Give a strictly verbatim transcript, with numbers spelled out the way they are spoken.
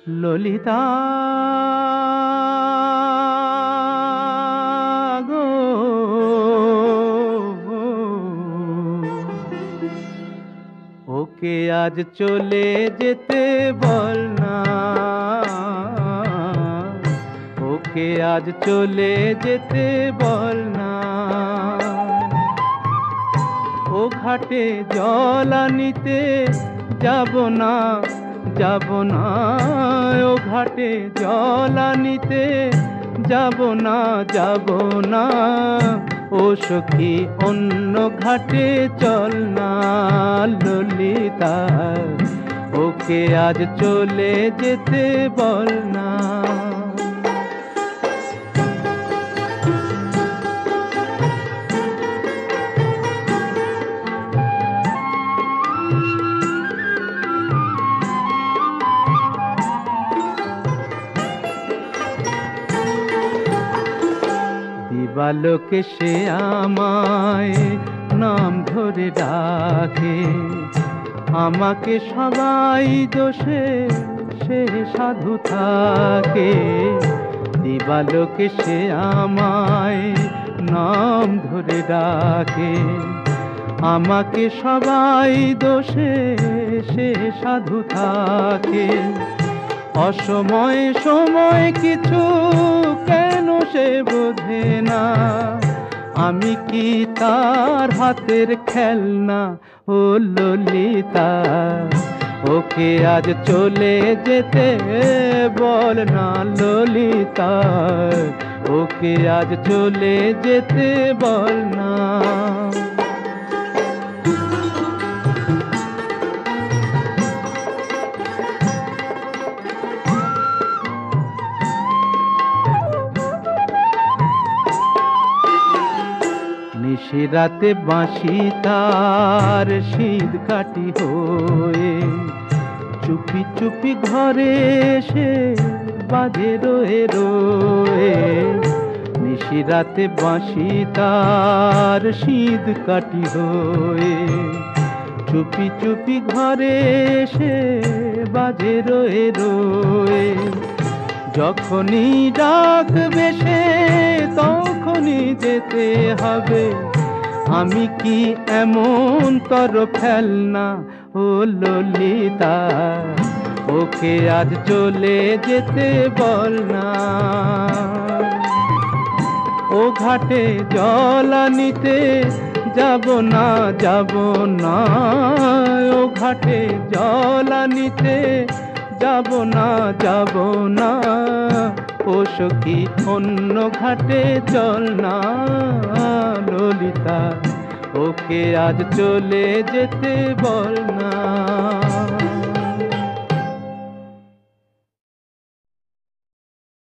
ললিতা গো, ওকে আজ চলে যেতে বল না, ওকে আজ চলে যেতে বল না। ও ঘাটে জল আনিতে যাব না, যাব না, ও ঘাটে জল আনিতে যাব না, যাব না। ও সখী অন্য ঘাটে চল না ললিতা, ওকে আজ চলে যেতে বল না। দিবালোকে সে আমায় নাম ধরে ডাকে, আমাকে সবাই দোষে সে সাধু থাকে। দিবালোকে সে আমায় নাম ধরে ডাকে, আমাকে সবাই দোষে সে সাধু থাকে। অসময় সময় কিছু কেন সে বোঝে না, আমি কি তার হাতের খেলনা ও ললিতা। ওকে আজ চলে যেতে বল না ললিতা, ওকে আজ চলে যেতে বল না। নিশিরাতে বাঁশি তার শীত কাটি হয়ে, চুপি চুপি ঘরে এসে বাজে রয়ে রয়ে। নিশিরাতে বাঁশি তার শীত কাটি হয়ে, চুপি চুপি ঘরে এসে বাজে রয়ে রয়ে। যখনই ডাকবে সে তখনই যেতে হবে, আমি কি এমন তর ফেলনা ও ললিতা। ওকে আজ চলে যেতে বল না, ও ঘাটে জল আনিতে যাব না, যাব না, ও ঘাটে জল আনিতে যাব না, যাব না। ও সখী অন্য ঘাটে চল না ললিতা, ওকে আজ চলে যেতে বল না।